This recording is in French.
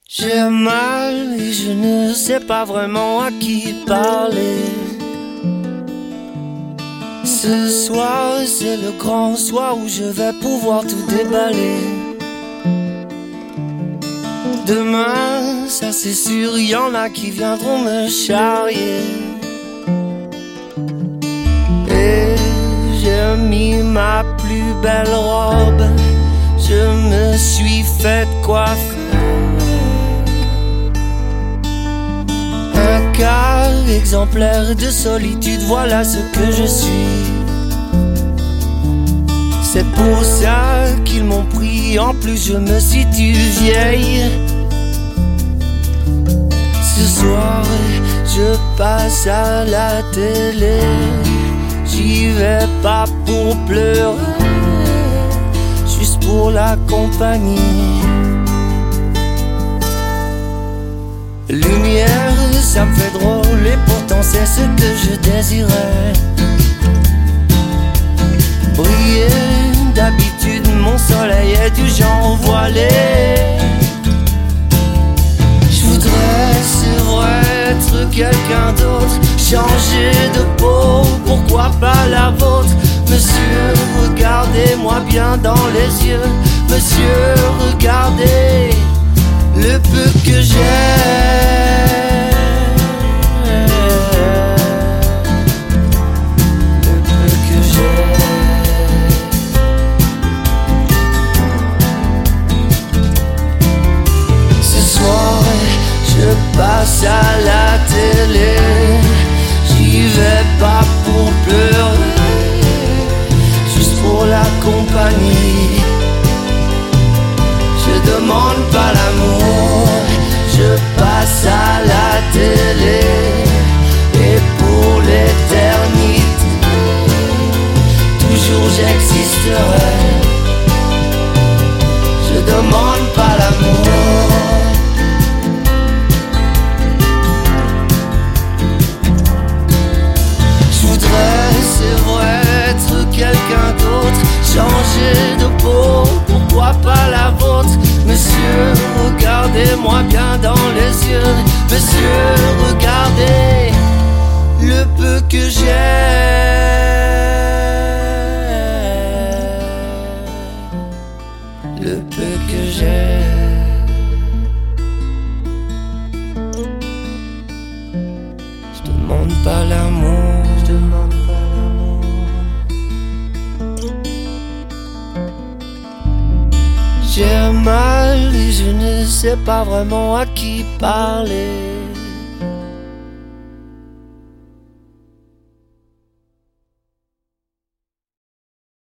J'ai mal et je ne sais pas vraiment à qui parler. Ce soir, c'est le grand soir où je vais pouvoir tout déballer. Demain, ça c'est sûr, y en a qui viendront me charrier. Et j'ai mis ma plus belle robe, je me suis fait coiffer. Un cas exemplaire de solitude, voilà ce que je suis. C'est pour ça qu'ils m'ont pris, en plus je me situe vieille. Ce soir, je passe à la télé. J'y vais pas pour pleurer, juste pour la compagnie. Lumière, ça me fait drôle et pourtant c'est ce que je désirais. Briller, d'habitude mon soleil est du genre voilé. Je voudrais, c'est vrai, être quelqu'un d'autre, changer de peau, pourquoi pas la vôtre. Monsieur, regardez-moi bien dans les yeux. Monsieur, regardez le peu que j'ai. Je passe à la télé, j'y vais pas pour pleurer, juste pour la compagnie. Je demande pas l'amour, je passe à la télé, et pour l'éternité, toujours j'existerai. Je demande pas l'amour. Quelqu'un d'autre, changer de peau, pourquoi pas la vôtre. Monsieur, regardez-moi bien dans les yeux. Monsieur, regardez le peu que j'ai. Le peu que j'ai. Je demande pas l'amour, je demande pas l'amour. J'ai mal et je ne sais pas vraiment à qui parler.